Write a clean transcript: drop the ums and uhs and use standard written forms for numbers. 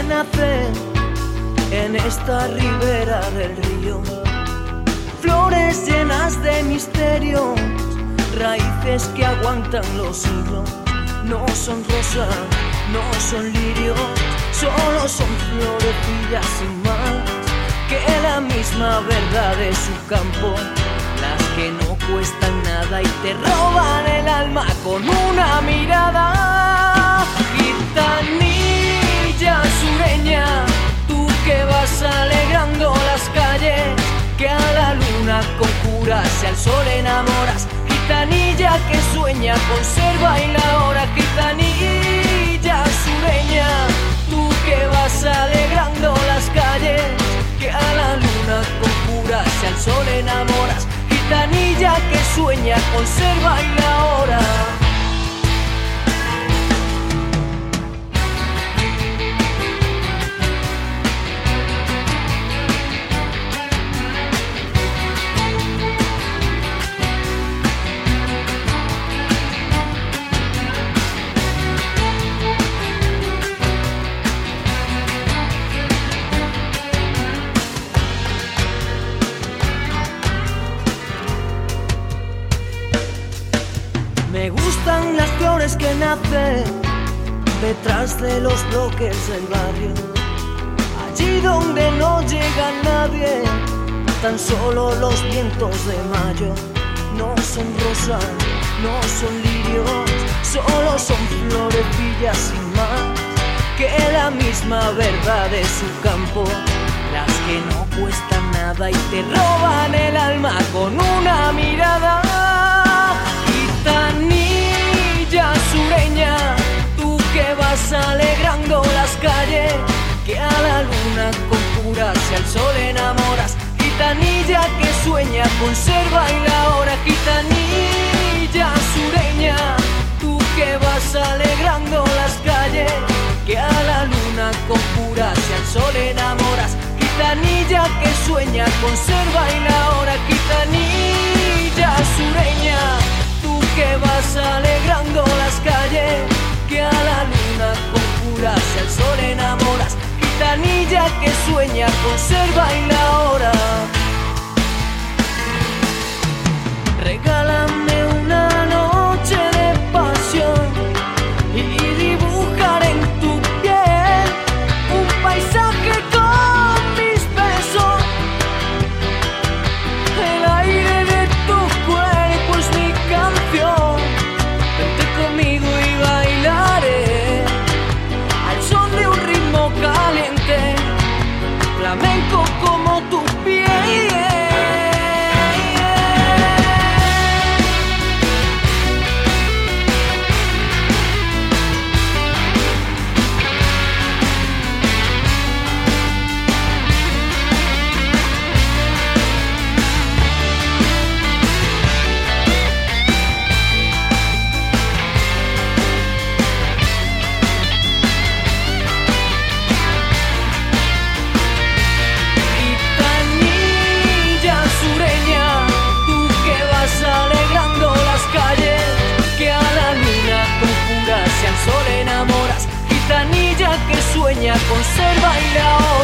nacen en esta ribera del río, flores llenas de misterios, raíces que aguantan los siglos. No son rosas, no son lirios, solo son florecillas sin más que la misma verdad de su campo, las que no cuestan nada y te roban el alma con una mirada. Gitanilla sureña, tú que vas alegrando las calles, que a la luna conjuras y al sol enamoras. Gitanilla que sueña, conserva y la hora. Gitanilla sureña, tú que vas alegrando las calles, que a la luna conjuras y al sol enamoras. Gitanilla que sueña, conserva y la hora. Me gustan las flores que nacen detrás de los bloques del barrio, allí donde no llega nadie, tan solo los vientos de mayo. No son rosas, no son lirios, solo son florecillas sin más que la misma verdad de su campo, las que no cuestan nada y te roban el alma con una mirada. Gitanilla sureña, tú que vas alegrando las calles, que a la luna conjuras y al sol enamoras. Gitanilla que sueña, conserva y la hora. Gitanilla sureña, tú que vas alegrando las calles, que a la luna conjuras y al sol enamoras. Gitanilla que sueña, conserva y la hora. Gitanilla sureña, tú que vas alegrando las calles, que a la luna conjuras y al sol enamoras. Gitanilla que sueña, conserva y la hora. Regálame una noche de pasión y dibujar en tu piel un paisaje con mis besos. El aire de tu cuerpo es mi canción. Vente conmigo y bailaré al son de un ritmo caliente, flamenco como tu piel. Gitanilla que sueña, conserva y la hora.